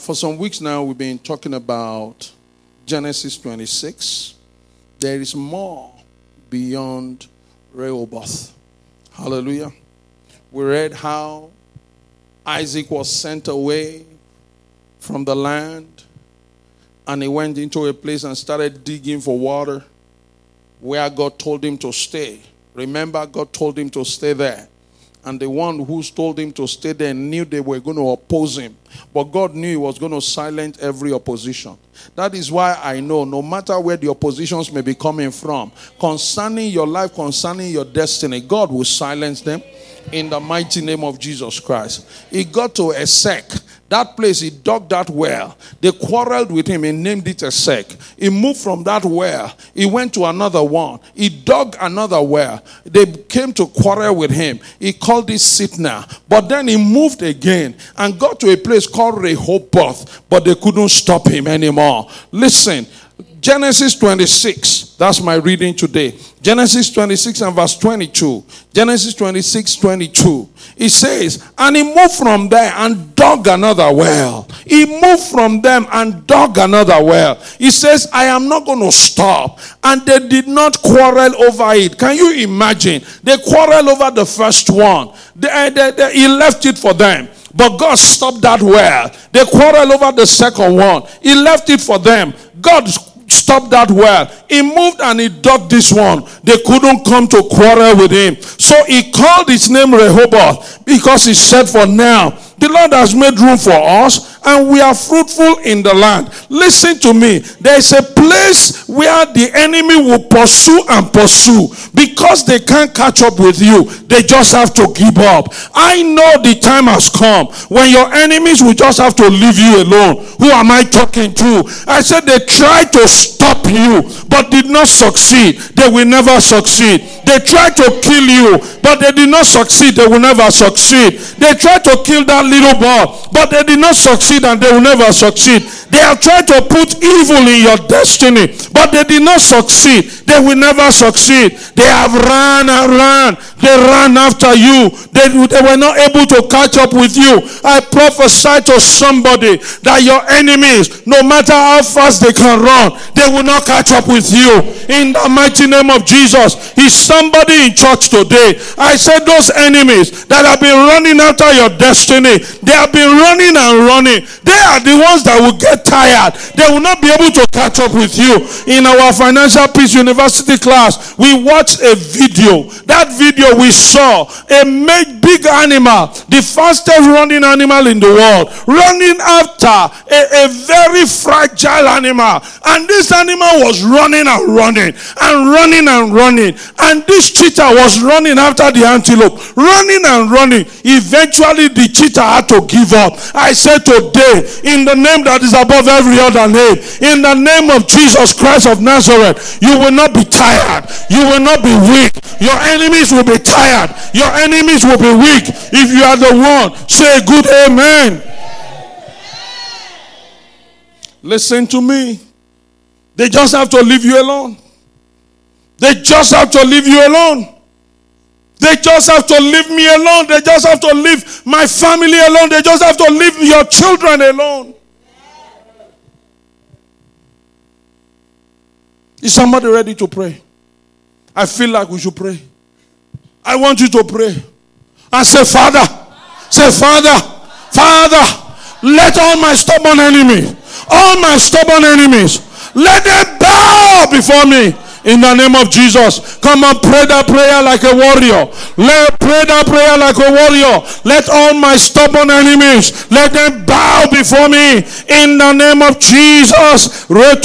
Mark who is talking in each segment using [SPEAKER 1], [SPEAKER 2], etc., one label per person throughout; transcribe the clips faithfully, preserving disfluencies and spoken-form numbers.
[SPEAKER 1] For some weeks now, we've been talking about Genesis twenty-six. There is more beyond Rehoboth. Hallelujah. We read how Isaac was sent away from the land, and he went into a place and started digging for water where God told him to stay. Remember, God told him to stay there. And the one who told him to stay there knew they were going to oppose him. But God knew he was going to silence every opposition. That is why I know no matter where the oppositions may be coming from, concerning your life, concerning your destiny, God will silence them in the mighty name of Jesus Christ. He got to Esek. That place, he dug that well. They quarreled with him. He named it Esek. He moved from that well. He went to another one. He dug another well. They came to quarrel with him. He called it Sitna. But then he moved again and got to a place called Rehoboth. But they couldn't stop him anymore. Listen, Genesis twenty-six. That's my reading today. Genesis twenty-six and verse twenty-two. Genesis twenty-six, twenty-two. It says, and he moved from there and dug another well. He moved from them and dug another well. He says, I am not going to stop. And they did not quarrel over it. Can you imagine? They quarreled over the first one. They, they, they, he left it for them. But God stopped that well. They quarreled over the second one. He left it for them. God stopped that well. He moved and he dug this one. They couldn't come to quarrel with him. So he called its name Rehoboth, because he said, for now, the Lord has made room for us and we are fruitful in the land. Listen to me. There is a place where the enemy will pursue and pursue. Because they can't catch up with you, they just have to give up. I know the time has come when your enemies will just have to leave you alone. Who am I talking to? I said they tried to stop you but did not succeed. They will never succeed. They tried to kill you but they did not succeed. They will never succeed. They tried to kill that little boy but they did not succeed and they will never succeed. They have tried to put evil in your destiny but they did not succeed. They will never succeed. They have run and run. They ran after you. They, they were not able to catch up with you. I prophesy to somebody that your enemies, no matter how fast they can run, they will not catch up with you. In the mighty name of Jesus. Is somebody in church today? I said those enemies that have been running after your destiny, they have been running and running. They are the ones that will get tired. They will not be able to catch up with you. In our Financial Peace University class, we watched a video. That video we saw a big animal, the fastest running animal in the world, running after a, a very fragile animal. And this animal was running and running and running and running. And this cheetah was running after the antelope, running and running. Eventually the cheetah had to give up. I said today, in the name that is above every other name, in the name of Jesus Christ of Nazareth, you will not be tired. You will not be weak. Your enemies will be tired. Your enemies will be weak. If you are the one, say a good amen. Listen to me. They just have to leave you alone. They just have to leave you alone. They just have to leave me alone. They just have to leave my family alone. They just have to leave your children alone. Is somebody ready to pray? I feel like we should pray. I want you to pray and say, Father, say, Father, Father, let all my stubborn enemies, all my stubborn enemies, let them bow before me. In the name of Jesus. Come on, pray that prayer like a warrior. Let pray that prayer like a warrior. Let all my stubborn enemies, let them bow before me. In the name of Jesus.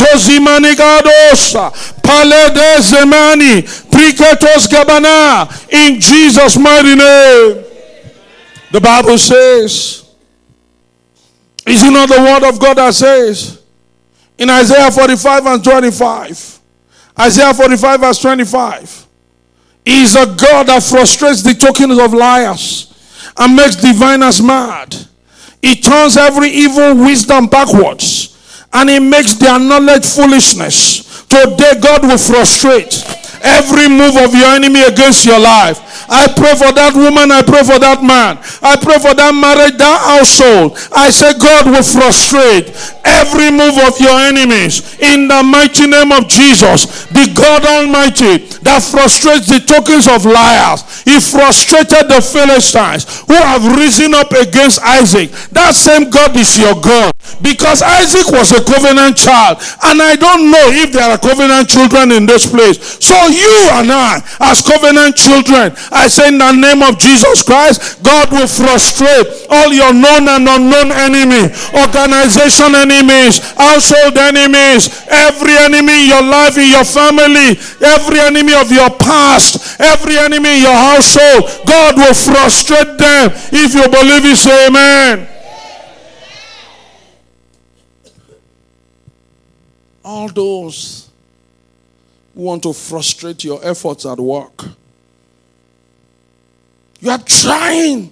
[SPEAKER 1] In Jesus' mighty name. The Bible says, is it not the word of God that says in Isaiah forty-five and twenty-five? Isaiah forty-five verse twenty-five. He is a God that frustrates the tokens of liars and makes diviners mad. He turns every evil wisdom backwards and he makes their knowledge foolishness. Today God will frustrate every move of your enemy against your life. I pray for that woman. I pray for that man. I pray for that marriage, that household. I say God will frustrate every move of your enemies in the mighty name of Jesus, the God Almighty that frustrates the tokens of liars. He frustrated the Philistines who have risen up against Isaac. That same God is your God, because Isaac was a covenant child, and I don't know if there are covenant children in this place. So you and I, as covenant children, I say in the name of Jesus Christ, God will frustrate all your known and unknown enemy, organization enemies, household enemies, every enemy in your life, in your family, every enemy of your past, every enemy in your household. God will frustrate them. If you believe it, say amen. All those who want to frustrate your efforts at work. You are trying.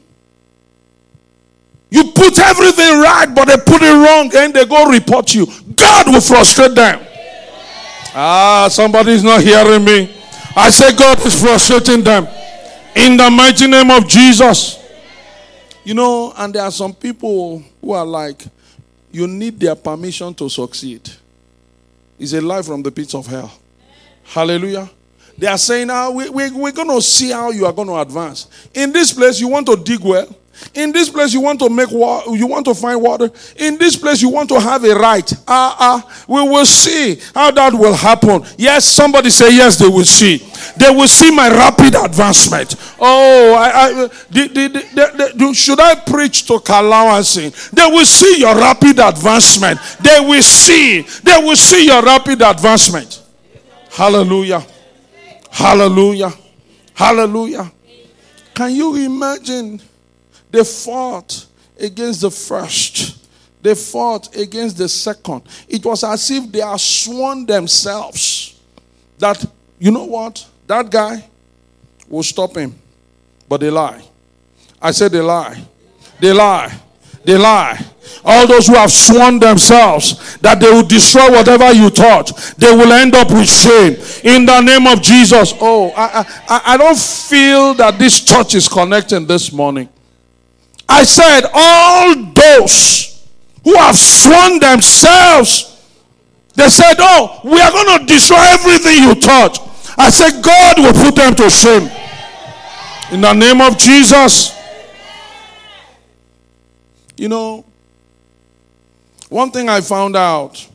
[SPEAKER 1] You put everything right, but they put it wrong, and they go report you. God will frustrate them. Ah, somebody's not hearing me. I say God is frustrating them. In the mighty name of Jesus. You know, and there are some people who are like, you need their permission to succeed. It's a lie from the pits of hell. Hallelujah. They are saying, ah, we, we, we're going to see how you are going to advance. In this place, you want to dig well. In this place, you want to make water, you want to find water. In this place, you want to have a right. Ah, ah, we will see how that will happen. Yes, somebody say yes, they will see. They will see my rapid advancement. Oh, I, I, the, the, the, the, should I preach to Kalawansi? They will see your rapid advancement. They will see. They will see your rapid advancement. Hallelujah. Hallelujah. Hallelujah. Can you imagine? They fought against the first. They fought against the second. It was as if they had sworn themselves that, you know what? That guy will stop him. But they lie. I said they lie. They lie. They lie. All those who have sworn themselves that they will destroy whatever you taught, they will end up with shame. In the name of Jesus. Oh, I, I, I don't feel that this church is connecting this morning. I said all those who have sworn themselves, they said, oh, we are going to destroy everything you taught. I said God will put them to shame. In the name of Jesus. You know, one thing I found out,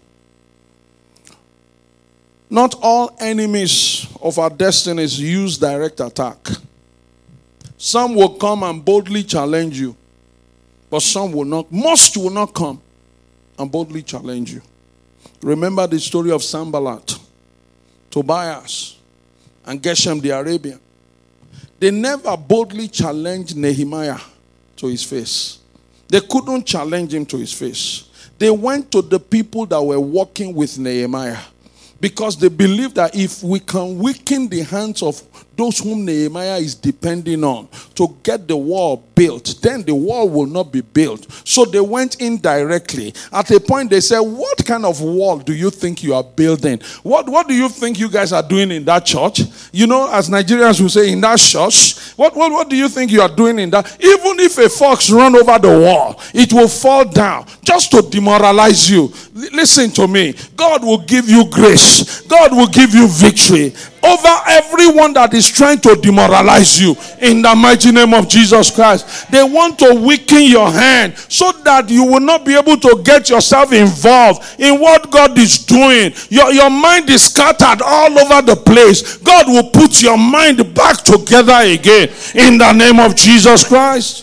[SPEAKER 1] not all enemies of our destinies use direct attack. Some will come and boldly challenge you, but some will not. Most will not come and boldly challenge you. Remember the story of Sanballat, Tobias, and Geshem the Arabian. They never boldly challenged Nehemiah to his face. They couldn't challenge him to his face. They went to the people that were working with Nehemiah, because they believed that if we can weaken the hands of those whom Nehemiah is depending on to get the wall built, then the wall will not be built. So they went in directly. At a point they said, what kind of wall do you think you are building? What, what do you think you guys are doing in that church? You know, as Nigerians will say, in that church, what, what, what do you think you are doing in that? Even if a fox run over the wall, it will fall down just to demoralize you. L- listen to me. God will give you grace. God will give you victory over everyone that is trying to demoralize you, in the mighty name of Jesus Christ. They want to weaken your hand so that you will not be able to get yourself involved in what God is doing. Your, your mind is scattered all over the place. God will put your mind back together again, in the name of Jesus Christ.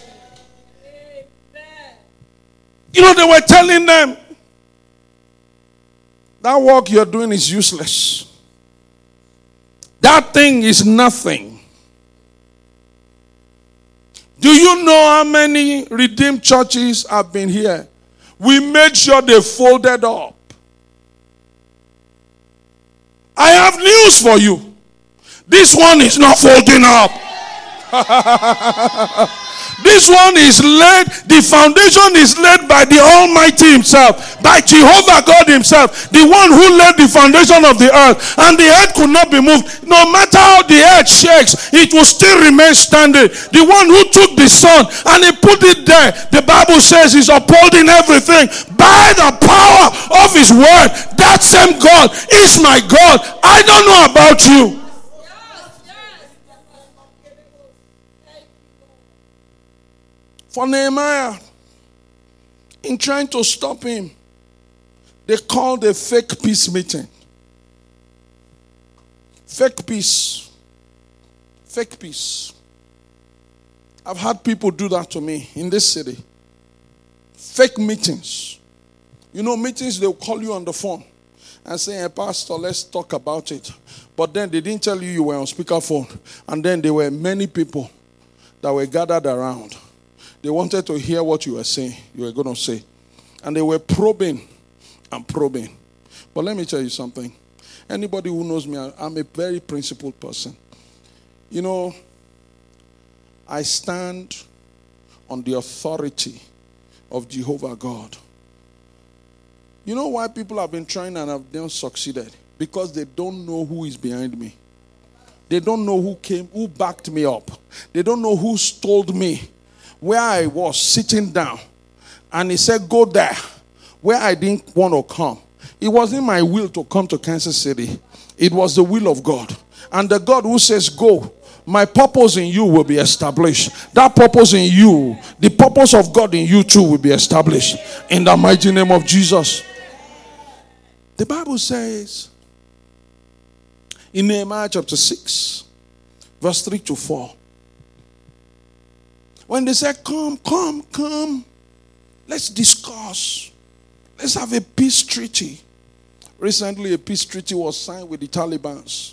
[SPEAKER 1] You know, they were telling them, that work you're doing is useless. That thing is nothing. Do you know how many redeemed churches have been here? We made sure they folded up. I have news for you. This one is not folding up. This one is laid, the foundation is laid by the Almighty himself, by Jehovah God himself, the one who laid the foundation of the earth, and the earth could not be moved. No matter how the earth shakes, it will still remain standing. The one who took the sun and he put it there, the Bible says he's upholding everything by the power of his word. That same God is my God. I don't know about you. For Nehemiah, in trying to stop him, they called a fake peace meeting. Fake peace. Fake peace. I've had people do that to me in this city. Fake meetings. You know, meetings, they'll call you on the phone and say, hey, Pastor, let's talk about it. But then they didn't tell you you were on speakerphone. And then there were many people that were gathered around. They wanted to hear what you were saying, you were going to say. And they were probing and probing. But let me tell you something. Anybody who knows me, I'm a very principled person. You know, I stand on the authority of Jehovah God. You know why people have been trying and have not succeeded? Because they don't know who is behind me. They don't know who came, who backed me up. They don't know who told me where I was sitting down. And he said, go there, where I didn't want to come. It wasn't my will to come to Kansas City. It was the will of God. And the God who says, go, my purpose in you will be established. That purpose in you, the purpose of God in you too will be established. In the mighty name of Jesus. The Bible says in Nehemiah chapter six, verse three to four, when they said, come, come, come, let's discuss. Let's have a peace treaty. Recently, a peace treaty was signed with the Taliban.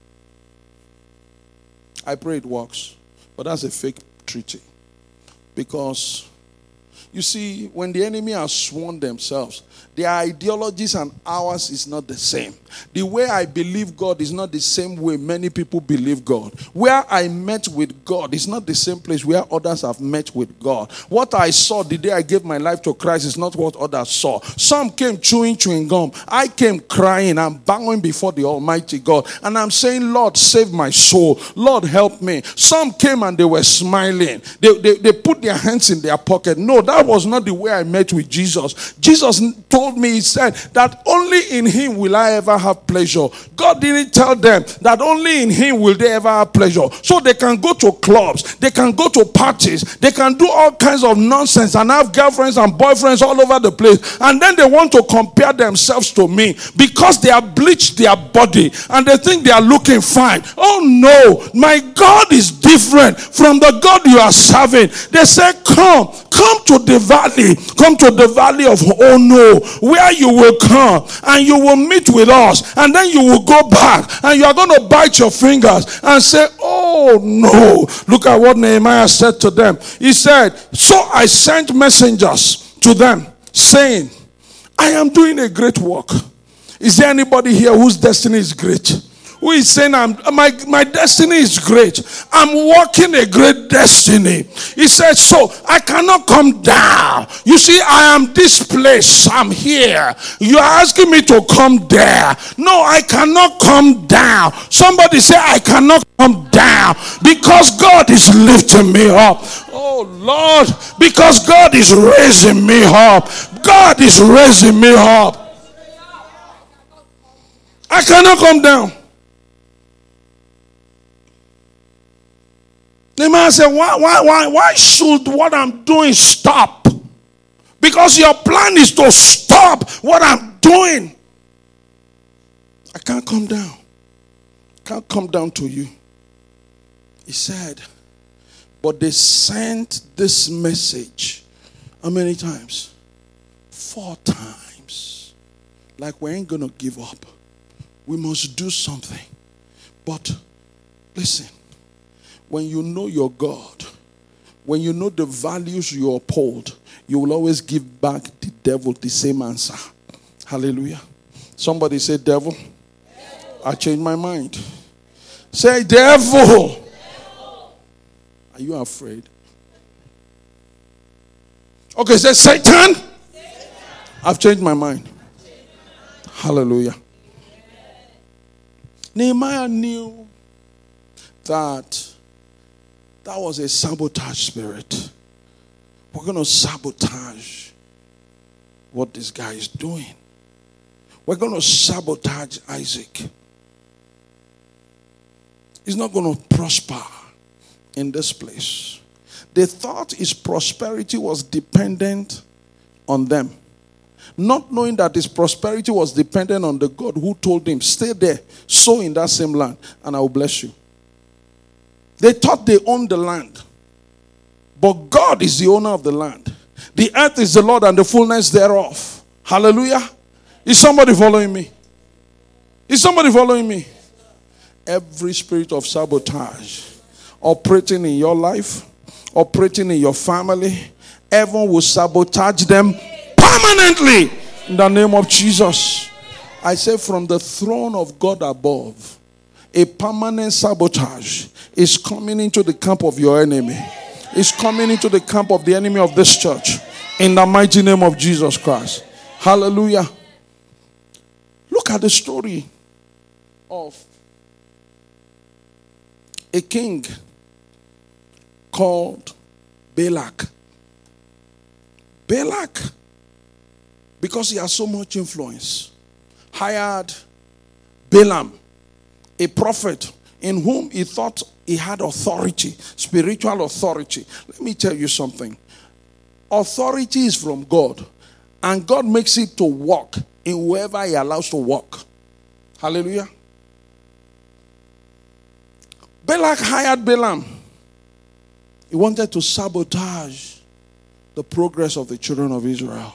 [SPEAKER 1] I pray it works. But that's a fake treaty. Because, you see, when the enemy has sworn themselves, their ideologies and ours is not the same. The way I believe God is not the same way many people believe God. Where I met with God is not the same place where others have met with God. What I saw the day I gave my life to Christ is not what others saw. Some came chewing chewing gum. I came crying and bowing before the Almighty God. And I'm saying, Lord, save my soul. Lord, help me. Some came and they were smiling. They, they, they put their hands in their pocket. No, that was not the way I met with Jesus. Jesus told me, he said, that only in him will I ever have pleasure. God didn't tell them that only in him will they ever have pleasure. So they can go to clubs, they can go to parties, they can do all kinds of nonsense and have girlfriends and boyfriends all over the place. And then they want to compare themselves to me because they have bleached their body and they think they are looking fine. Oh no, my God is different from the God you are serving. They say, come, come to the valley, come to the valley of oh no, where you will come and you will meet with us, and then you will go back and you are going to bite your fingers and say, oh no. Look at what Nehemiah said to them. He said, so I sent messengers to them saying, I am doing a great work. Is there anybody here whose destiny is great? Who is saying, I'm, my, my destiny is great. I'm walking a great destiny. He said, so I cannot come down. You see, I am this place. I'm here. You are asking me to come there. No, I cannot come down. Somebody say, I cannot come down because God is lifting me up. Oh Lord, because God is raising me up. God is raising me up. I cannot come down. The man said, why, why, why, why should what I'm doing stop? Because your plan is to stop what I'm doing. I can't come down. I can't come down to you. He said, but they sent this message. How many times? Four times. Like we ain't going to give up. We must do something. But listen. When you know your God, when you know the values you uphold, you will always give back the devil the same answer. Hallelujah. Somebody say, devil, devil. I changed my mind. Say, devil. devil. Are you afraid? Okay, say Satan. I've changed my mind. Hallelujah. Nehemiah knew that that was a sabotage spirit. We're going to sabotage what this guy is doing. We're going to sabotage Isaac. He's not going to prosper in this place. They thought his prosperity was dependent on them, not knowing that his prosperity was dependent on the God who told him, stay there, sow in that same land, and I will bless you. They thought they owned the land, but God is the owner of the land. The earth is the Lord and the fullness thereof. Hallelujah. Is somebody following me? Is somebody following me? Every spirit of sabotage operating in your life, operating in your family, heaven will sabotage them permanently in the name of Jesus. I say from the throne of God above, a permanent sabotage is coming into the camp of your enemy. It's coming into the camp of the enemy of this church in the mighty name of Jesus Christ. Hallelujah. Look at the story of a king called Balak. Balak, because he has so much influence, hired Balaam, a prophet in whom he thought he had authority, spiritual authority. Let me tell you something. Authority is from God, and God makes it to work in whoever he allows to work. Hallelujah. Balak hired Balaam. He wanted to sabotage the progress of the children of Israel.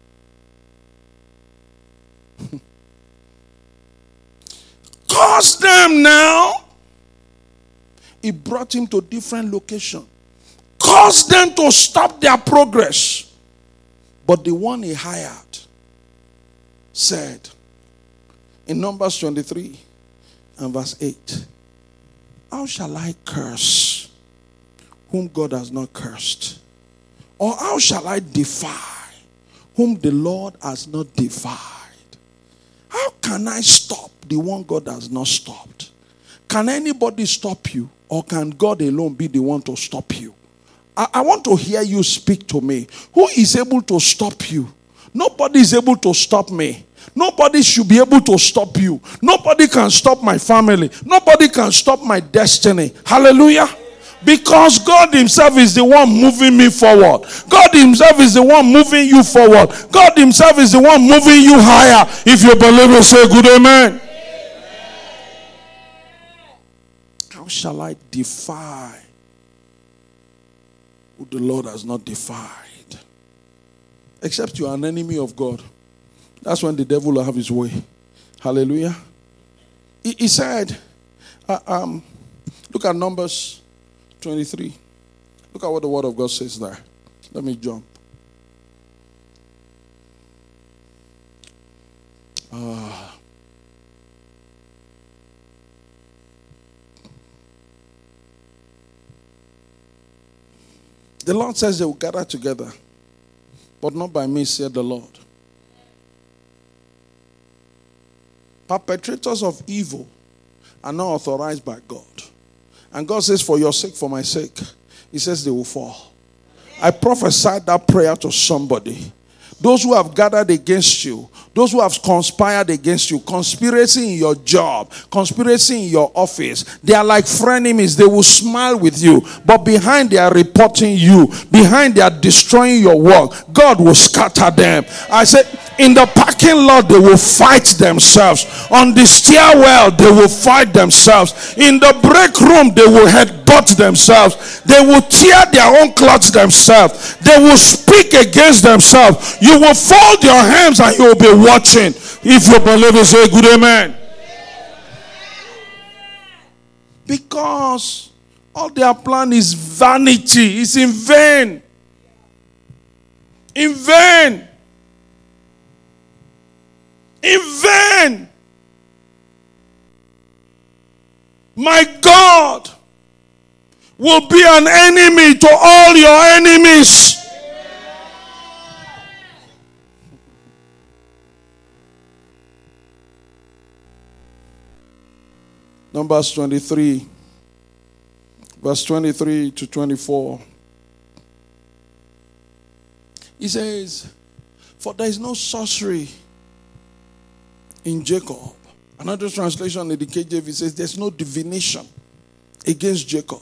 [SPEAKER 1] Curse them now. He brought him to different locations. Curse them to stop their progress. But the one he hired said in Numbers twenty-three and verse eight, how shall I curse whom God has not cursed? Or how shall I defy whom the Lord has not defied? How can I stop the one God has not stopped? Can anybody stop you? Or can God alone be the one to stop you? I, I want to hear you speak to me. Who is able to stop you? Nobody is able to stop me. Nobody should be able to stop you. Nobody can stop my family. Nobody can stop my destiny. Hallelujah. Because God himself is the one moving me forward. God himself is the one moving you forward. God himself is the one moving you higher. If you believe it, say good amen. How shall I defy who the Lord has not defied? Except you are an enemy of God. That's when the devil will have his way. Hallelujah. He, he said, uh, um, look at Numbers twenty-three. Look at what the word of God says there. Let me jump. Uh, the Lord says they will gather together, but not by me, said the Lord. Perpetrators of evil are not authorized by God. And God says, for your sake, for my sake, he says they will fall. I prophesied that prayer to somebody. Those who have gathered against you, those who have conspired against you, conspiracy in your job, conspiracy in your office, they are like frenemies. They will smile with you, but behind they are reporting you. Behind they are destroying your work. God will scatter them. I said, in the parking lot, they will fight themselves. On the stairwell, they will fight themselves. In the break room, they will headbutt themselves. They will tear their own clothes themselves. They will speak against themselves. You will fold your hands and you will be watching. If you believe it, say good amen. Because all their plan is vanity. It's in vain. In vain. In vain. My God will be an enemy to all your enemies. Numbers twenty-three, verse twenty-three to twenty-four. He says, for there is no sorcery in Jacob. Another translation in the K J V says, there's no divination against Jacob.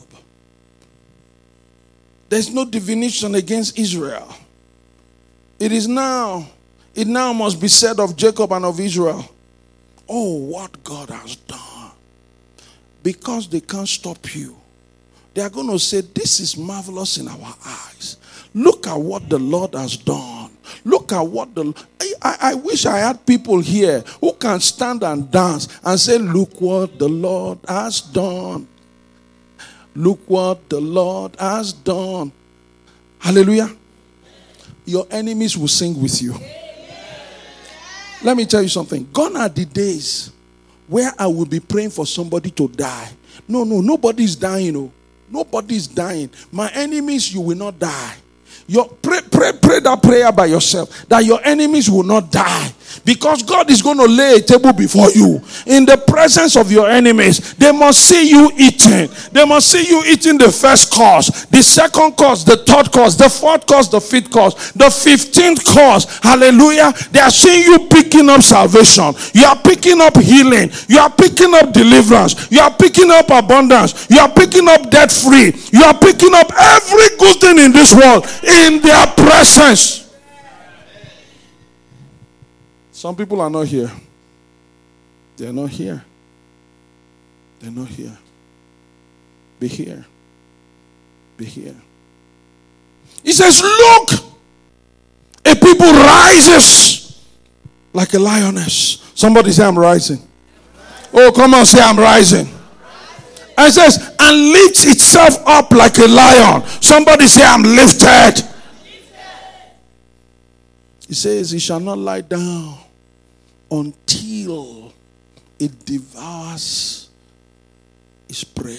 [SPEAKER 1] There's no divination against Israel. It is now, it now must be said of Jacob and of Israel, oh, what God has done. Because they can't stop you, they are going to say, this is marvelous in our eyes. Look at what the Lord has done. Look at what the... I, I, I wish I had people here who can stand and dance and say, look what the Lord has done. Look what the Lord has done. Hallelujah. Your enemies will sing with you. Let me tell you something. Gone are the days where I will be praying for somebody to die. No, no, nobody is dying. No. Nobody is dying. My enemies, you will not die. Your, pray, pray, pray that prayer by yourself, that your enemies will not die. Because God is going to lay a table before you in the presence of your enemies. They must see you eating. They must see you eating the first course, the second course, the third course, the fourth course, the fifth course, the fifteenth course. Hallelujah. They are seeing you picking up salvation. You are picking up healing. You are picking up deliverance. You are picking up abundance. You are picking up debt free. You are picking up every good thing in this world in their presence. Some people are not here. They're not here. They're not here. Be here. Be here. He says, look, a people rises like a lioness. Somebody say, I'm rising. Oh, come on, say, I'm rising. And it says, and lifts itself up like a lion. Somebody say, I'm lifted. He says, he shall not lie down until it devours his prey.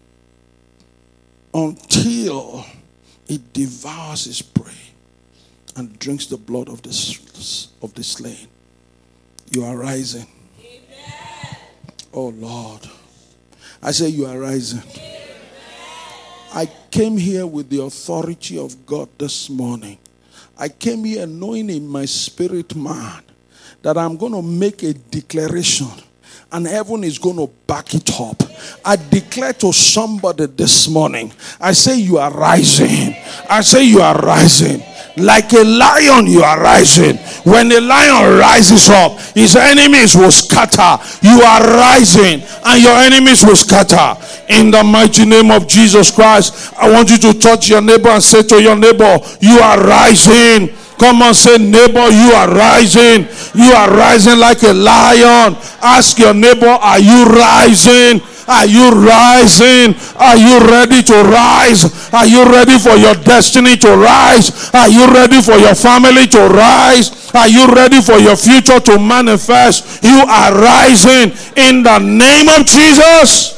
[SPEAKER 1] Until it devours his prey and drinks the blood of the, of the slain. You are rising. Amen. Oh Lord. I say you are rising. Amen. I came here with the authority of God this morning. I came here knowing in my spirit, man, that I'm going to make a declaration and heaven is going to back it up. I declare to somebody this morning, I say you are rising. I say you are rising. Like a lion you are rising. When a lion rises up, his enemies will scatter. You are rising and your enemies will scatter. In the mighty name of Jesus Christ, I want you to touch your neighbor and say to your neighbor, you are rising. Come on, say, neighbor, you are rising. You are rising like a lion. Ask your neighbor, are you rising? Are you rising? Are you ready to rise? Are you ready for your destiny to rise? Are you ready for your family to rise? Are you ready for your future to manifest? You are rising in the name of Jesus.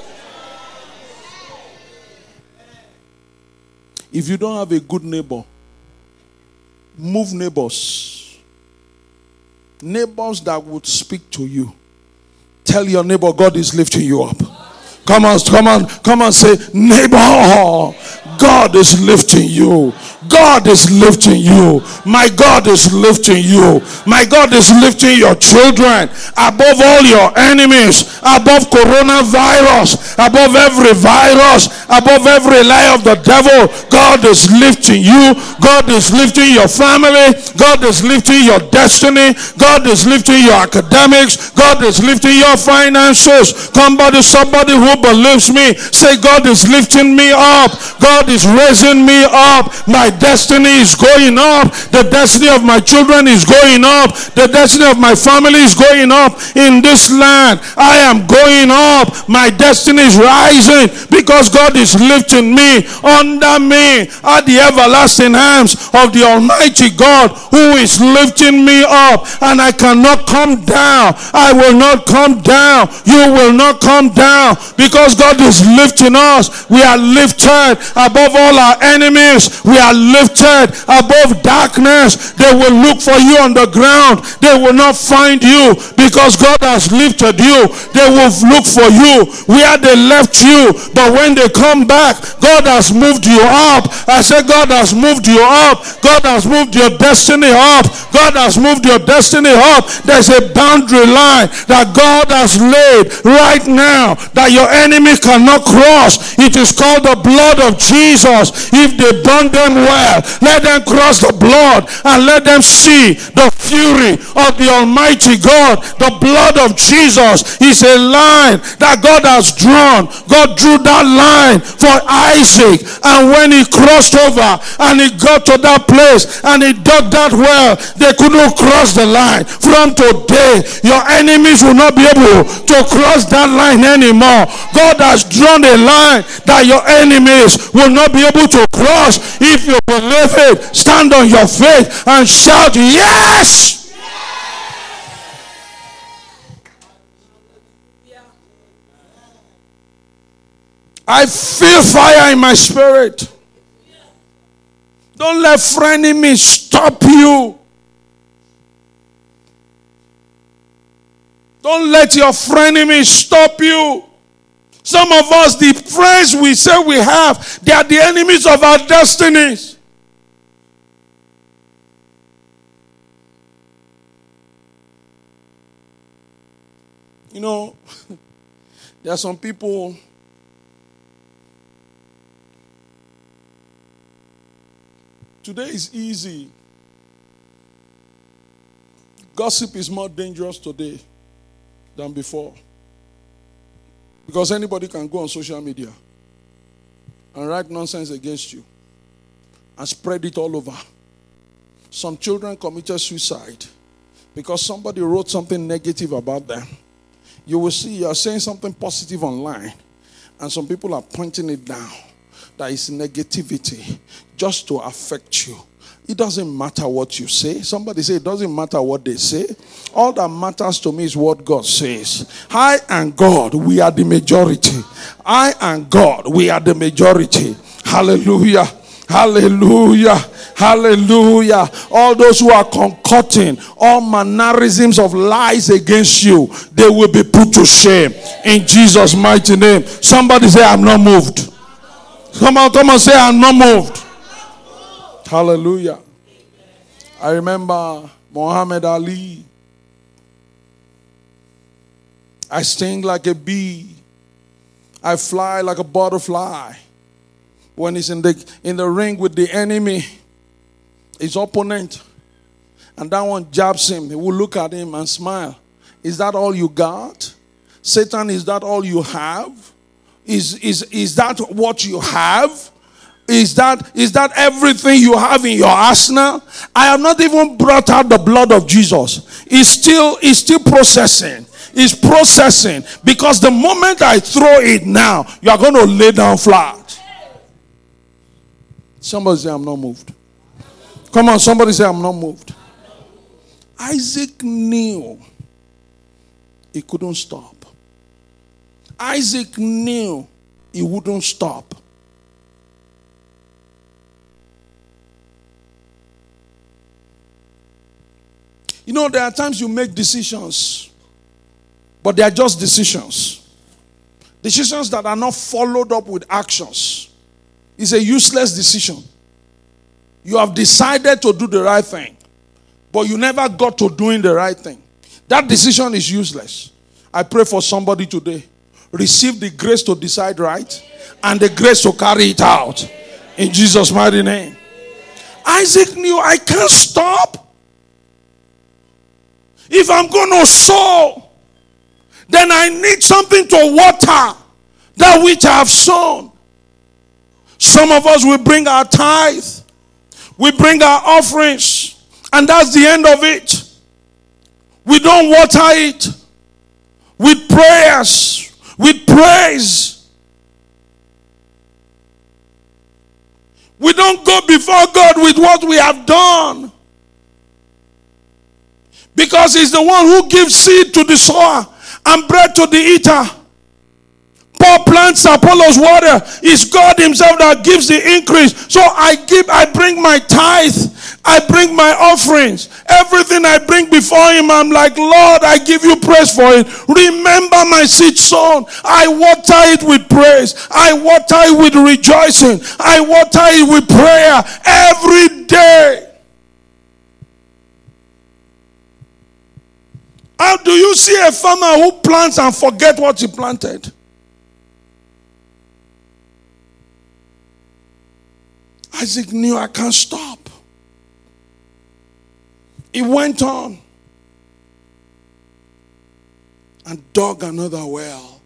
[SPEAKER 1] If you don't have a good neighbor, move neighbors. Neighbors that would speak to you. Tell your neighbor, God is lifting you up. Come on, come on, come on, say, neighbor, God is lifting you. God is lifting you. My God is lifting you. My God is lifting your children above all your enemies, above coronavirus, above every virus, above every lie of the devil. God is lifting you. God is lifting your family. God is lifting your destiny. God is lifting your academics. God is lifting your finances. Somebody, somebody who believes me, say, God is lifting me up. God is raising me up. My destiny is going up. The destiny of my children is going up. The destiny of my family is going up. In this land, I am going up. My destiny is rising because God is lifting me. Under me are the everlasting arms of the Almighty God who is lifting me up, and I cannot come down. I will not come down. You will not come down because God is lifting us. We are lifted above all our enemies. We are lifted above darkness. They will look for you on the ground. They will not find you because God has lifted you. They will look for you where they left you. But when they come back, God has moved you up. I said God has moved you up. God has moved your destiny up. God has moved your destiny up. There's a boundary line that God has laid right now that your enemy cannot cross. It is called the blood of Jesus. If they burn them well, let them cross the blood and let them see the fury of the Almighty God. The blood of Jesus is a line that God has drawn. God drew that line for Isaac, and when he crossed over and he got to that place and he dug that well, they couldn't cross the line. From today, your enemies will not be able to cross that line anymore. God has drawn a line that your enemies will not be able to cross. If you believe it, stand on your faith and shout, yes! I feel fire in my spirit. Don't let frenemies stop you. Don't let your frenemies stop you. Some of us, the friends we say we have, they are the enemies of our destinies. You know, there are some people, today is easy. Gossip is more dangerous today than before. Because anybody can go on social media and write nonsense against you and spread it all over. Some children committed suicide because somebody wrote something negative about them. You will see you are saying something positive online, and some people are pointing it down. That is negativity just to affect you. It doesn't matter what you say. Somebody say it doesn't matter what they say. All that matters to me is what God says. I and God, we are the majority. I and God, we are the majority. Hallelujah. Hallelujah. Hallelujah. All those who are concocting all mannerisms of lies against you, they will be put to shame in Jesus' mighty name. Somebody say, I'm not moved. Come on, come on, say, I'm not moved. Hallelujah. I remember Muhammad Ali. I sting like a bee. I fly like a butterfly. When he's in the in the ring with the enemy, his opponent, and that one jabs him, he will look at him and smile. Is that all you got? Satan, is that all you have? Is is is that what you have? Is that is that everything you have in your arsenal? I have not even brought out the blood of Jesus. It's still it's still processing. It's processing. Because the moment I throw it now, you are going to lay down flat. Somebody say, I'm not moved. Come on, somebody say, I'm not moved. Isaac knew he couldn't stop. Isaac knew he wouldn't stop. You know, there are times you make decisions, but they are just decisions. Decisions that are not followed up with actions. It's a useless decision. You have decided to do the right thing, but you never got to doing the right thing. That decision is useless. I pray for somebody today. Receive the grace to decide right and the grace to carry it out. In Jesus' mighty name. Isaac knew, I can't stop. If I'm going to sow, then I need something to water that which I have sown. Some of us will bring our tithe. We bring our offerings. And that's the end of it. We don't water it with prayers, with praise. We don't go before God with what we have done. Because he's the one who gives seed to the sower and bread to the eater. Paul plants, Apollos water. It's God himself that gives the increase. So I give, I bring my tithe. I bring my offerings. Everything I bring before him, I'm like, Lord, I give you praise for it. Remember my seed sown. I water it with praise. I water it with rejoicing. I water it with prayer every day. How do you see a farmer who plants and forget what he planted? Isaac knew, I can't stop. He went on and dug another well.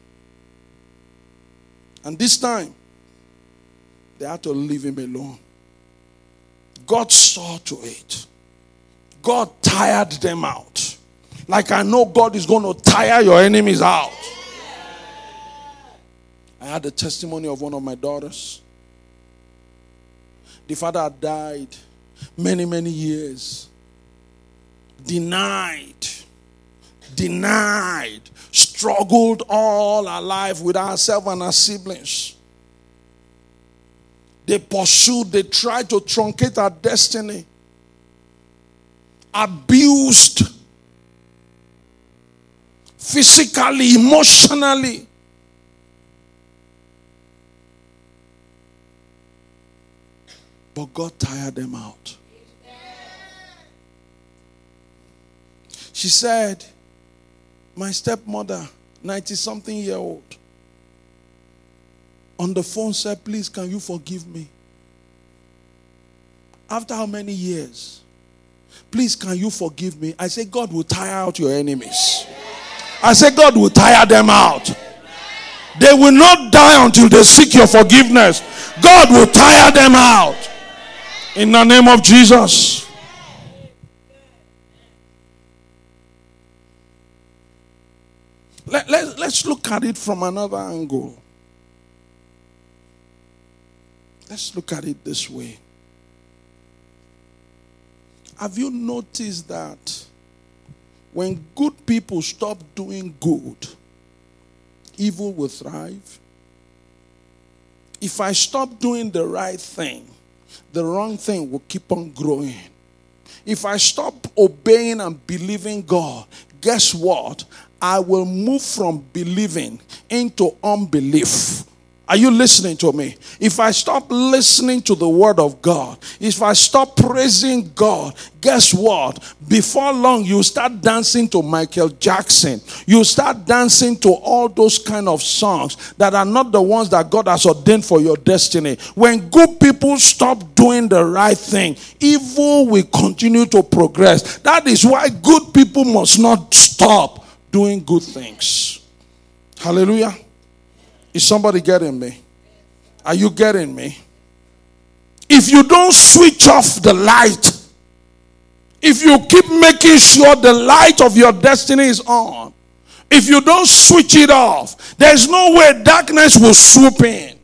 [SPEAKER 1] And this time, they had to leave him alone. God saw to it. God tired them out. Like I know God is going to tire your enemies out. I had the testimony of one of my daughters. The father had died many, many years. Denied. Denied. Struggled all her life with herself and her siblings. They pursued. They tried to truncate her destiny. Abused. Physically, emotionally. But God tired them out. She said, my stepmother, ninety-something year old, on the phone said, please, can you forgive me? After how many years? Please, can you forgive me? I said, God will tire out your enemies. I said, God will tire them out. They will not die until they seek your forgiveness. God will tire them out. In the name of Jesus. Let, let, let's look at it from another angle. Let's look at it this way. Have you noticed that when good people stop doing good, evil will thrive? If I stop doing the right thing, the wrong thing will keep on growing. If I stop obeying and believing God, guess what? I will move from believing into unbelief. Are you listening to me? If I stop listening to the word of God, if I stop praising God, guess what? Before long, you start dancing to Michael Jackson. You start dancing to all those kind of songs that are not the ones that God has ordained for your destiny. When good people stop doing the right thing, evil will continue to progress. That is why good people must not stop doing good things. Hallelujah. Is somebody getting me? Are you getting me? If you don't switch off the light, if you keep making sure the light of your destiny is on, if you don't switch it off, there's no way darkness will swoop in.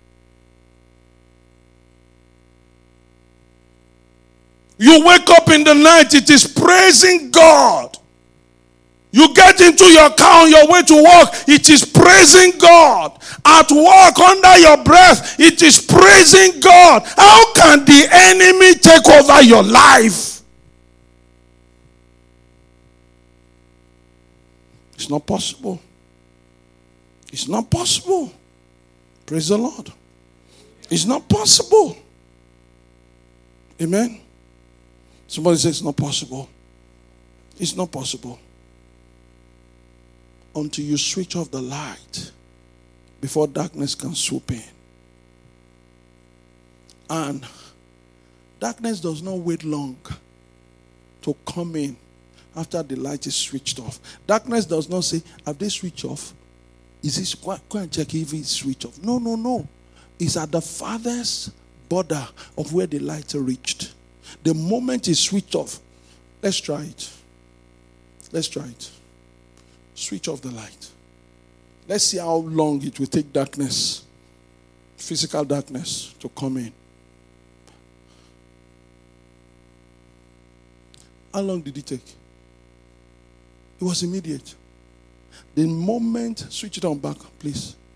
[SPEAKER 1] You wake up in the night, it is praising God. You get into your car on your way to work, it is praising God. At work, under your breath, it is praising God. How can the enemy take over your life? It's not possible. It's not possible. Praise the Lord. It's not possible. Amen. Somebody says it's not possible. It's not possible. Until you switch off the light before darkness can swoop in. And darkness does not wait long to come in after the light is switched off. Darkness does not say, have they switched off? Is this, go and check if it's switched off. No, no, no. It's at the farthest border of where the light reached. The moment it's switched off, let's try it. Let's try it. Switch off the light. Let's see how long it will take darkness, physical darkness, to come in. How long did it take? It was immediate. The moment, switch it on back, please.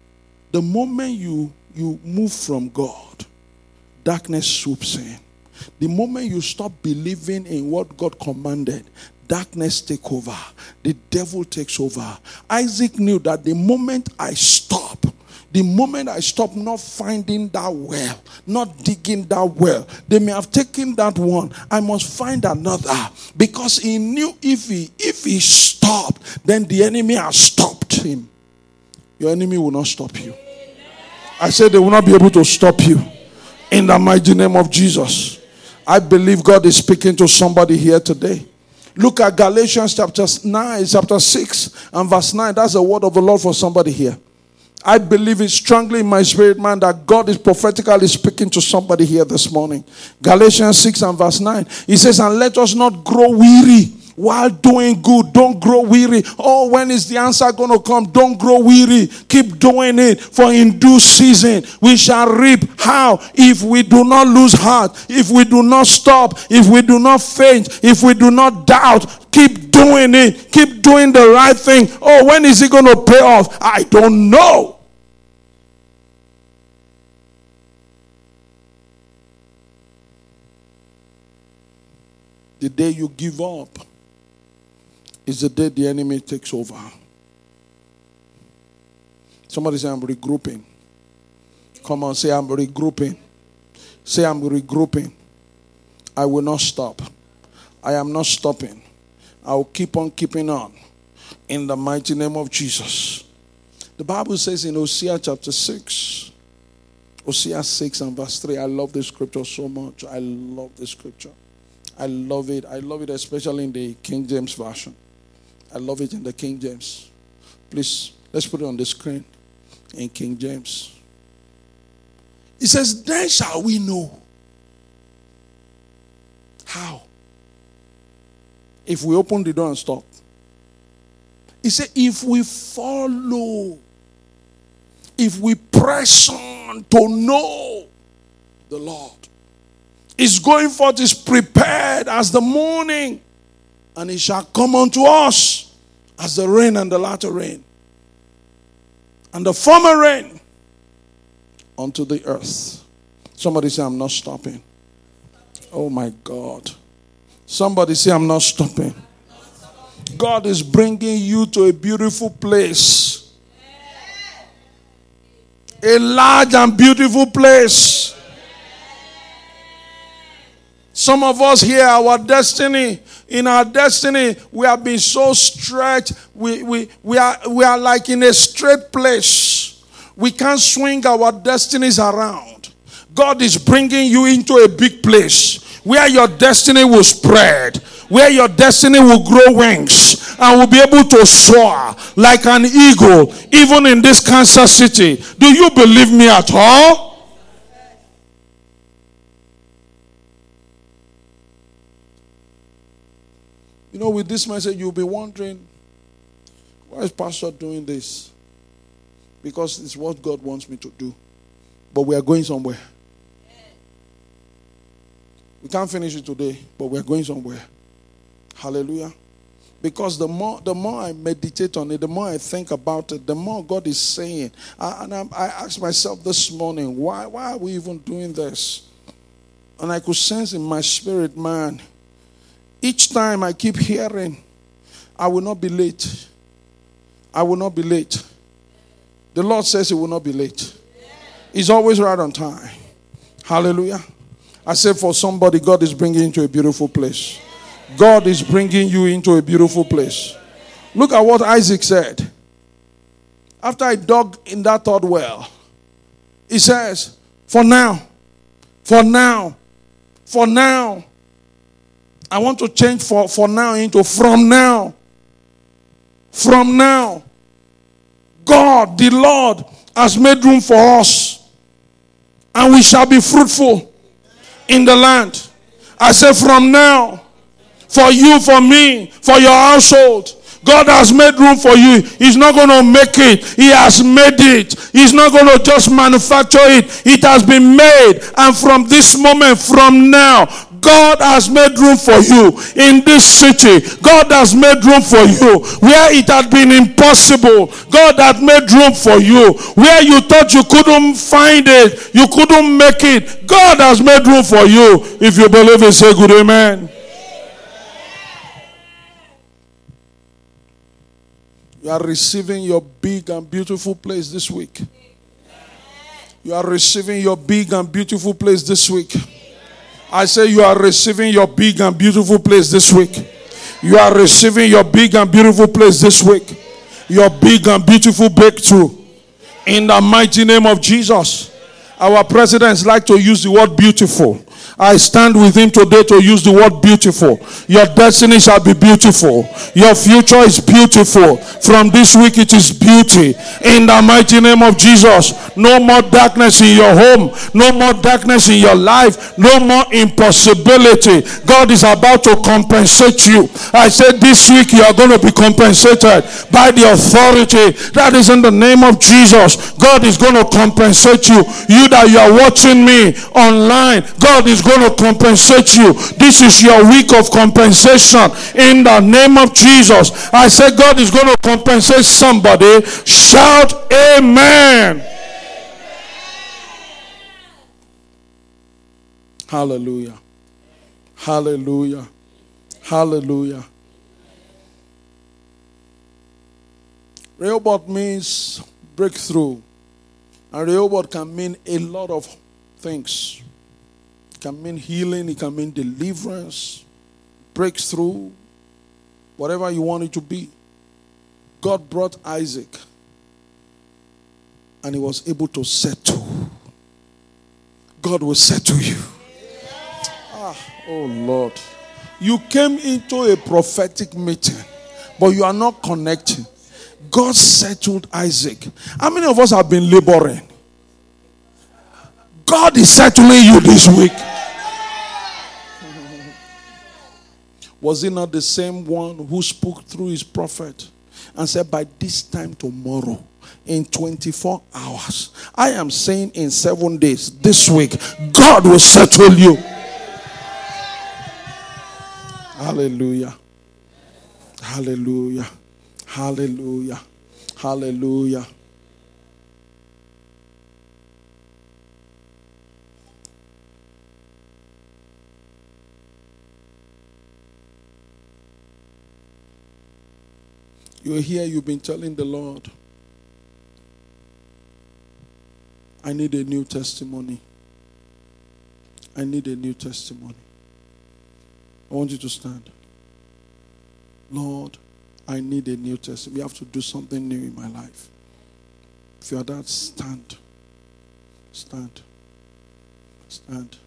[SPEAKER 1] The moment you, you move from God, darkness swoops in. The moment you stop believing in what God commanded, darkness takes over. The devil takes over. Isaac knew that the moment I stop, the moment I stop not finding that well, not digging that well, they may have taken that one. I must find another. Because he knew if he if he stopped, then the enemy has stopped him. Your enemy will not stop you. I said they will not be able to stop you. In the mighty name of Jesus. I believe God is speaking to somebody here today. Look at Galatians chapter nine, chapter six and verse nine. That's the word of the Lord for somebody here. I believe it strongly in my spirit, man, that God is prophetically speaking to somebody here this morning. Galatians six and verse nine. He says, and let us not grow weary while doing good. Don't grow weary. Oh, when is the answer going to come? Don't grow weary. Keep doing it. For in due season we shall reap. How? If we do not lose heart. If we do not stop. If we do not faint. If we do not doubt. Keep doing it. Keep doing the right thing. Oh, when is it going to pay off? I don't know. The day you give up is the day the enemy takes over. Somebody say, I'm regrouping. Come on, say, I'm regrouping. Say, I'm regrouping. I will not stop. I am not stopping. I will keep on keeping on. In the mighty name of Jesus. The Bible says in Hosea chapter six. Hosea six and verse three. I love this scripture so much. I love this scripture. I love it. I love it especially in the King James Version. I love it in the King James. Please, let's put it on the screen in King James. It says, then shall we know. How? If we open the door and stop. He said, if we follow, if we press on to know the Lord. His going forth is prepared as the morning, and it shall come unto us as the rain and the latter rain, and the former rain unto the earth. Somebody say, I'm not stopping. Oh my God. Somebody say, I'm not stopping. God is bringing you to a beautiful place. A large and beautiful place. Some of us here, our destiny, in our destiny, we have been so stretched. We, we, we, are, we are like in a straight place. We can't swing our destinies around. God is bringing you into a big place where your destiny will spread, where your destiny will grow wings and will be able to soar like an eagle, even in this Kansas City. Do you believe me at all? You know, with this message, you'll be wondering, why is Pastor doing this? Because it's what God wants me to do. But we are going somewhere. We can't finish it today, but we are going somewhere. Hallelujah. Because the more the more I meditate on it, the more I think about it, the more God is saying. I, and I, I asked myself this morning, why, why are we even doing this? And I could sense in my spirit, man, each time I keep hearing, I will not be late. I will not be late. The Lord says He will not be late. He's always right on time. Hallelujah. I say for somebody, God is bringing you into a beautiful place. God is bringing you into a beautiful place. Look at what Isaac said. After I dug in that third well, he says, for now, for now, for now. I want to change for, for now into from now. From now. God, the Lord, has made room for us. And we shall be fruitful in the land. I say from now. For you, for me, for your household. God has made room for you. He's not going to make it. He has made it. He's not going to just manufacture it. It has been made. And from this moment, from now, God has made room for you in this city. God has made room for you where it had been impossible. God had made room for you where you thought you couldn't find it, you couldn't make it. God has made room for you. If you believe it, say good amen. You are receiving your big and beautiful place this week. You are receiving your big and beautiful place this week. I say you are receiving your big and beautiful place this week. You are receiving your big and beautiful place this week. Your big and beautiful breakthrough. In the mighty name of Jesus. Our presidents like to use the word beautiful. I stand with him today to use the word beautiful. Your destiny shall be beautiful. Your future is beautiful. From this week it is beauty. In the mighty name of Jesus. No more darkness in your home. No more darkness in your life. No more impossibility. God is about to compensate you. I said this week you are going to be compensated by the authority that is in the name of Jesus. God is going to compensate you. You that you are watching me online, God is going to compensate you. This is your week of compensation in the name of Jesus. I said God is going to compensate somebody. Shout amen. Amen. Hallelujah. Hallelujah. Hallelujah. Rehoboth means breakthrough. And Rehoboth can mean a lot of things. It can mean healing, it can mean deliverance, breakthrough, whatever you want it to be. God brought Isaac and he was able to settle. God will settle you. Ah, oh Lord. You came into a prophetic meeting, but you are not connecting. God settled Isaac. How many of us have been laboring? God is settling you this week. Was it not the same one who spoke through his prophet and said, by this time tomorrow, in twenty-four hours, I am saying in seven days, this week, God will settle you. Hallelujah. Hallelujah. Hallelujah. Hallelujah. You're here, you've been telling the Lord, I need a new testimony. I need a new testimony. I want you to stand. Lord, I need a new testimony. We have to do something new in my life. If you are that, stand. Stand. Stand.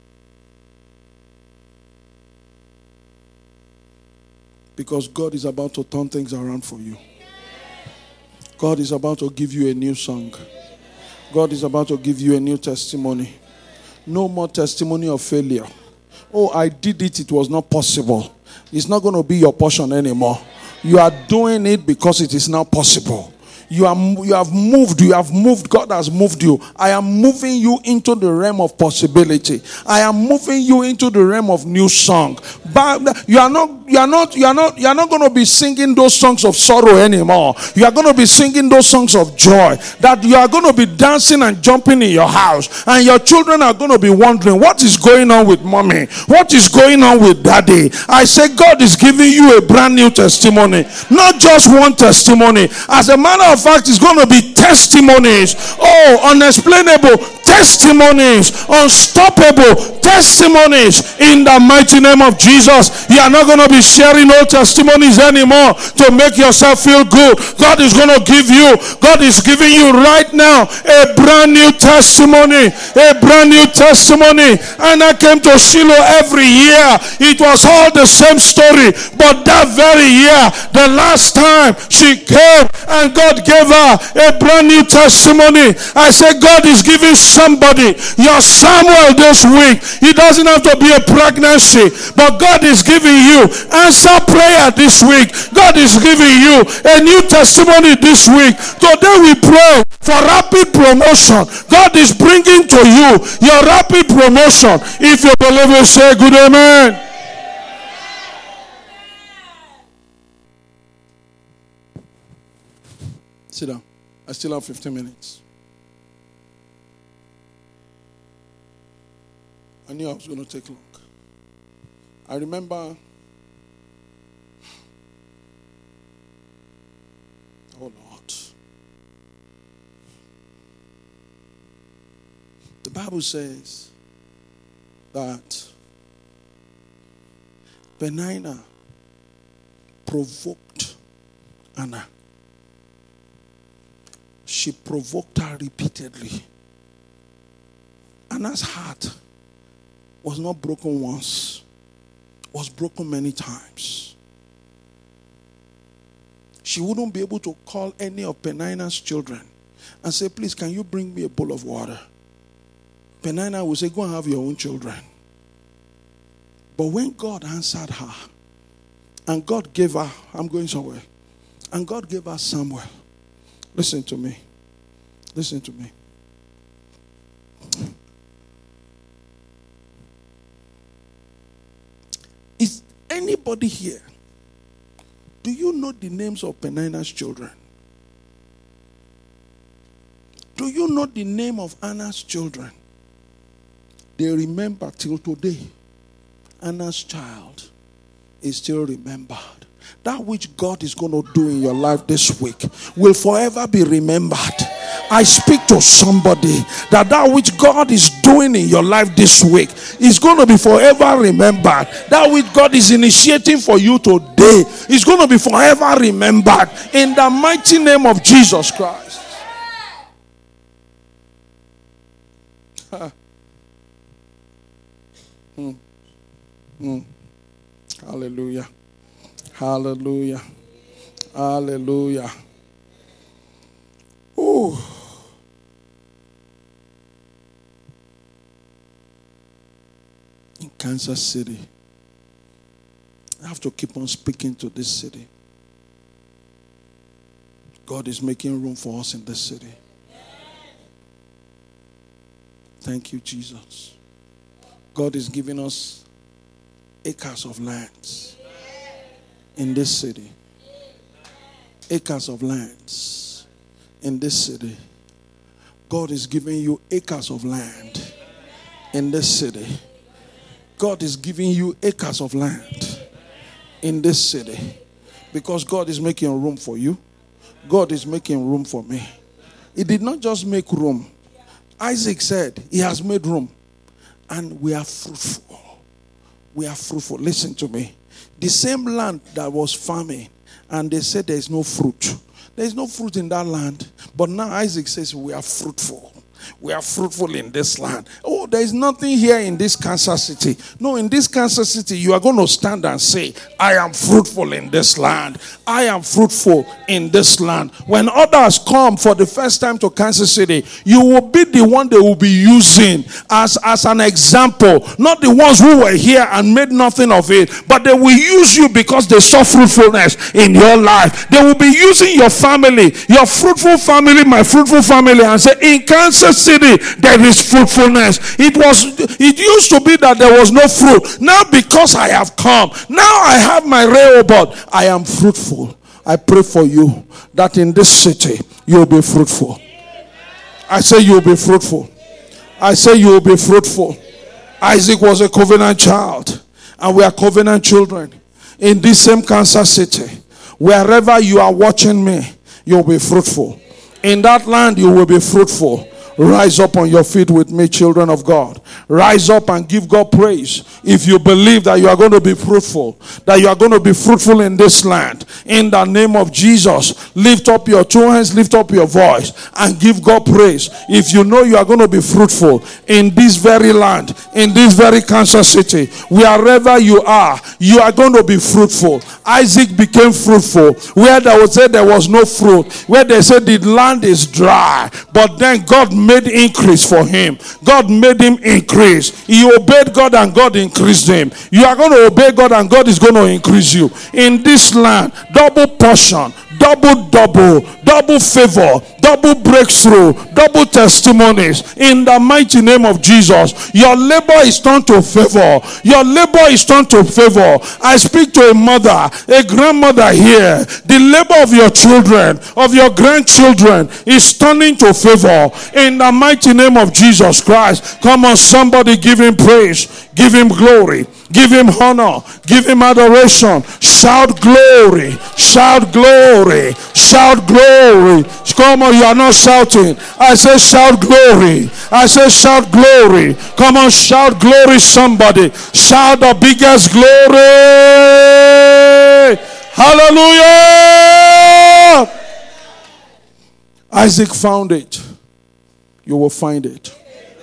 [SPEAKER 1] Because God is about to turn things around for you. God is about to give you a new song. God is about to give you a new testimony. No more testimony of failure. Oh, I did it, it was not possible. It's not going to be your portion anymore. You are doing it because it is now possible. You are you have moved, you have moved, God has moved you. I am moving you into the realm of possibility. I am moving you into the realm of new song. But you are not you are not you are not you are not going to be singing those songs of sorrow anymore. You are going to be singing those songs of joy. That you are going to be dancing and jumping in your house, and your children are going to be wondering, what is going on with mommy? What is going on with daddy? I say God is giving you a brand new testimony. Not just one testimony. As a matter of fact, it's going to be testimonies. Oh, unexplainable testimonies, unstoppable testimonies in the mighty name of Jesus. You are not going to be sharing old testimonies anymore to make yourself feel good. God is going to give you, God is giving you right now a brand new testimony, a brand new testimony. And I came to Shiloh every year. It was all the same story, but that very year, the last time she came and God gave her a brand new testimony. I say God is giving somebody your Samuel this week. It doesn't have to be a pregnancy, but God is giving you answer prayer this week. God is giving you a new testimony this week. Today we pray for rapid promotion. God is bringing to you your rapid promotion. If you believe it, say good amen. Sit down. I still have fifteen minutes. I knew I was going to take long. I remember oh Lord. The Bible says that Peninnah provoked Anna. She provoked her repeatedly. Anna's heart was not broken once, was broken many times. She wouldn't be able to call any of Peninnah's children and say, please, can you bring me a bowl of water? Peninnah will say, go and have your own children. But when God answered her, and God gave her, I'm going somewhere, and God gave her Samuel. Listen to me. Listen to me. Is anybody here? Do you know the names of Peninnah's children? Do you know the name of Anna's children? They remember till today. Anna's child is still remembered. That which God is going to do in your life this week will forever be remembered. I speak to somebody that that which God is doing in your life this week is going to be forever remembered. That which God is initiating for you today is going to be forever remembered in the mighty name of Jesus Christ. hmm. Hmm. Hallelujah. Hallelujah. Hallelujah. Ooh. In Kansas City, I have to keep on speaking to this city. God is making room for us in this city. Thank you, Jesus. God is giving us acres of lands in this city. Acres of lands in this city. God is giving you acres of land in this city. God is giving you acres of land in this city. Because God is making room for you. God is making room for me. He did not just make room. Isaac said he has made room. And we are fruitful. We are fruitful. Listen to me. The same land that was farming, and they said there is no fruit. There is no fruit in that land. But now Isaac says we are fruitful. We are fruitful in this land. Oh, there is nothing here in this Kansas City. No, in this Kansas City, you are going to stand and say, I am fruitful in this land. I am fruitful in this land. When others come for the first time to Kansas City, you will be the one they will be using as, as an example. Not the ones who were here and made nothing of it, but they will use you because they saw fruitfulness in your life. They will be using your family, your fruitful family, my fruitful family, and say, in Kansas City, there is fruitfulness. It was, it used to be that there was no fruit. Now because I have come, now I have my Rehoboth, I am fruitful. I pray for you that in this city, you will be fruitful. I say you will be fruitful. I say you will be fruitful. Isaac was a covenant child, and we are covenant children. In this same Kansas City, wherever you are watching me, you will be fruitful. In that land, you will be fruitful. Rise up on your feet with me, children of God. Rise up and give God praise. If you believe that you are going to be fruitful, that you are going to be fruitful in this land, in the name of Jesus, Lift up your two hands, lift up your voice, and give God praise. If you know you are going to be fruitful in this very land, in this very Kansas City, wherever you are, you are going to be fruitful. Isaac became fruitful where they would say there was no fruit, where they said the land is dry, but then God made increase for him. God made him increase. He obeyed God and God increased him. You are going to obey God and God is going to increase you. In this land, double portion, double double, double favor, double breakthrough, double testimonies in the mighty name of Jesus. Your labor is turned to favor. Your labor is turned to favor. I speak to a mother, a grandmother here. The labor of your children, of your grandchildren is turning to favor in the mighty name of Jesus Christ. Come on, somebody give him praise, give him glory, give him honor, give him adoration. Shout glory, shout glory, shout glory. Come on, you are not shouting. I say shout glory. I say shout glory. Come on, shout glory, somebody. Shout the biggest glory. Hallelujah. Isaac found it. You will find it.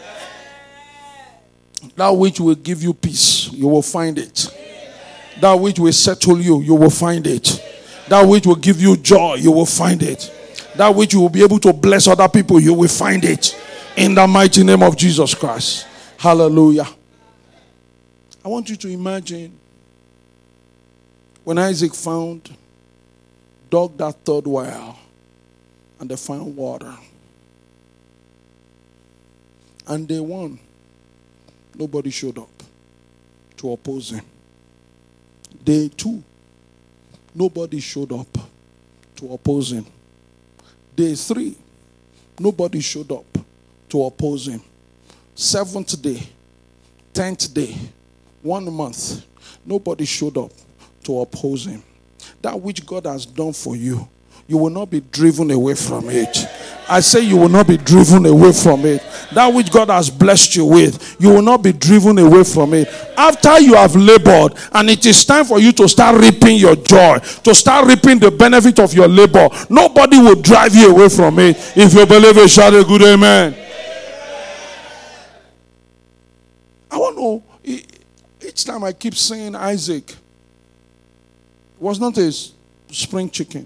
[SPEAKER 1] That which will give you peace, you will find it. That which will settle you, you will find it. That which will give you joy, you will find it. That which you will be able to bless other people, you will find it. In the mighty name of Jesus Christ. Hallelujah. I want you to imagine when Isaac found, dug that third well, and they found water. And they won. Nobody showed up to oppose him. Day two, nobody showed up to oppose him. Day three, nobody showed up to oppose him. Seventh day, tenth day, one month, nobody showed up to oppose him. That which God has done for you, you will not be driven away from it. I say you will not be driven away from it. That which God has blessed you with, you will not be driven away from it. After you have labored and it is time for you to start reaping your joy, to start reaping the benefit of your labor, nobody will drive you away from it. If you believe it, shout a good amen. I want to know, each time I keep saying Isaac, it was not a spring chicken.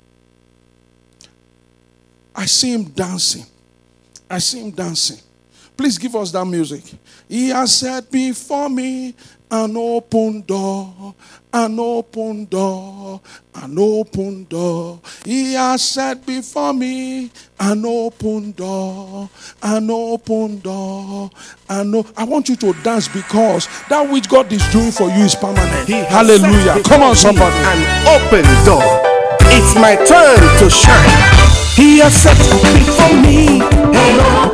[SPEAKER 1] I see him dancing. I see him dancing. Please give us that music. He has set before me an open door, an open door, an open door. He has set before me an open door, an open door. And o- I want you to dance because that which God is doing for you is permanent. Hallelujah. Come on, somebody.
[SPEAKER 2] An open door. It's my turn to shine. He has set before me an open